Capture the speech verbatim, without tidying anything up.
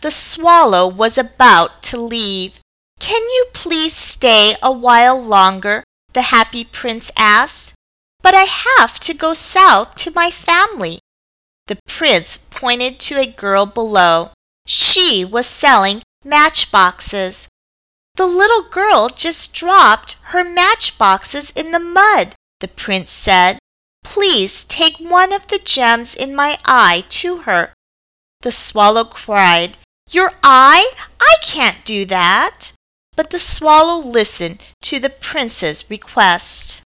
The Swallow was about to leave. "Can you please stay a while longer?" the happy Prince asked. "But I have to go south to my family." The Prince pointed to a girl below. She was selling matchboxes. "The little girl just dropped her matchboxes in the mud," the Prince said. "Please take one of the gems in my eye to her." The Swallow cried, "Your eye? I can't do that." But the Swallow listened to the Prince's request.